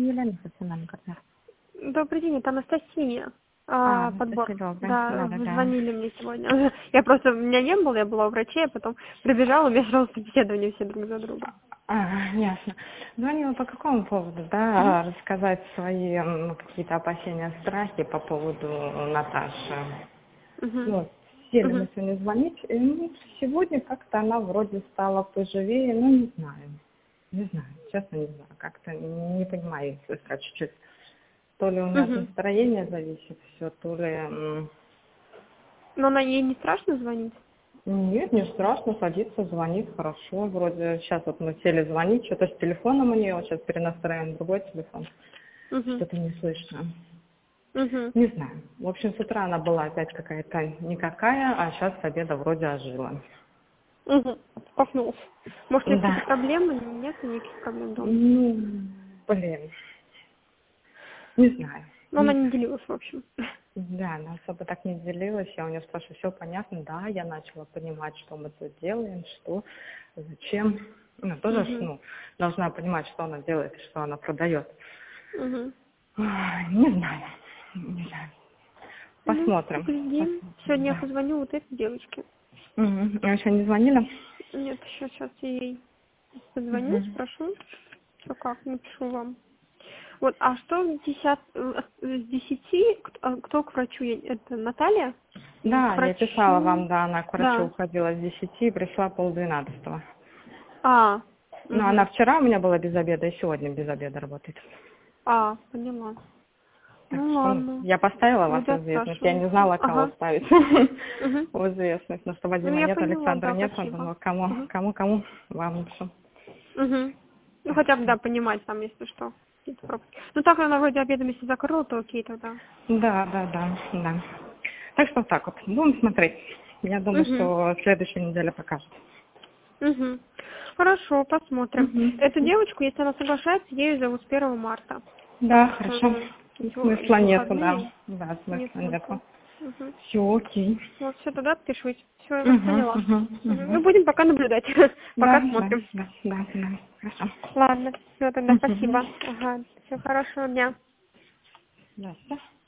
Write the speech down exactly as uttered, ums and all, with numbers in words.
Елена, профессиональный партнер. Добрый день, это Анастасия. А, А, подбор. Анастасия, добрый. Да, Да, вы да, да. звонили мне сегодня. Я просто, у меня не было, я была у врачей, а потом прибежала, у меня сразу собеседование все друг за другом. А, ясно. Звонила по какому поводу, да, рассказать свои м, какие-то опасения, страхи по поводу Наташи. Угу. Вот, сели Угу. мы сегодня звонить, и ну, сегодня как-то она вроде стала поживее, ну, не знаю. Не знаю, честно не знаю, как-то не понимаю, если сказать чуть-чуть. То ли у меня от Угу. настроения зависит все, то ли... м, Но она ей не страшно звонить? Нет, не страшно, садится, звонит, хорошо. Вроде сейчас вот мы сели звонить, что-то с телефоном у нее, вот сейчас перенастраиваем другой телефон, Угу. что-то не слышно. Угу. Не знаю. В общем, с утра она была опять какая-то никакая, а сейчас с обеда вроде ожила. Угу. Коснулся. Может, у нее какие-то Да. проблемы? Нет никаких проблем дома? Ну, блин, не знаю, Но не она не знаю. делилась, в общем. Да, она особо так не делилась, я у нее спрашиваю, все понятно, да, я начала понимать, что мы тут делаем, что, зачем. Ну, тоже, Угу. ну, должна понимать, что она делает и что она продает. Угу. Ай, Не знаю, не знаю. Ну, Посмотрим, поглядим. посмотрим, Сегодня я да. позвоню вот этой девочке. Угу. А еще не звонили? Нет, еще сейчас я ей позвоню, Угу. спрошу, что как, напишу вам. Вот, а что в десят, э, с десяти, кто, а кто к врачу едет? Это Наталья? М, К Да, я писала вам, врачу, да, она к врачу да. уходила с десяти и пришла полдвенадцатого. А, Ну, она угу. вчера у меня была без обеда, и сегодня без обеда работает. А, поняла. Так Ну что, ну, ладно, я поставила вас буду в известность. Я отспрашивать. не знала, кого Ага, ставить угу. в известность. Но что Ну Вадима я нет, поняла, Александра да, нет, спасибо. ну, кому, Угу. кому, кому, вам напишу. Угу. Ну Так хотя бы, что, да, понимать там, если что. Какие-то пробки. Ну так она вроде обедом, если закрыла, то окей тогда. да, да, да, да. Так что так вот, будем смотреть. Я думаю, Угу. что следующая неделя покажет. Угу. Хорошо, посмотрим. Эту Угу. девочку, если она соглашается, ею зовут с первого марта. Да, Потому что, хорошо. ну, эти, Смысла эти нету, да. выходные Да, нет смысла нету. смысла. Угу. Все, окей. Вот, все, тогда отпишусь. Все, я вас Угу, поняла. угу, Мгм. Ну, угу. будем пока наблюдать. Да, Пока да, смотрим. да, да, да. Хорошо. Ладно, все, тогда Угу. спасибо. Ага, все, хорошего дня. Да, все.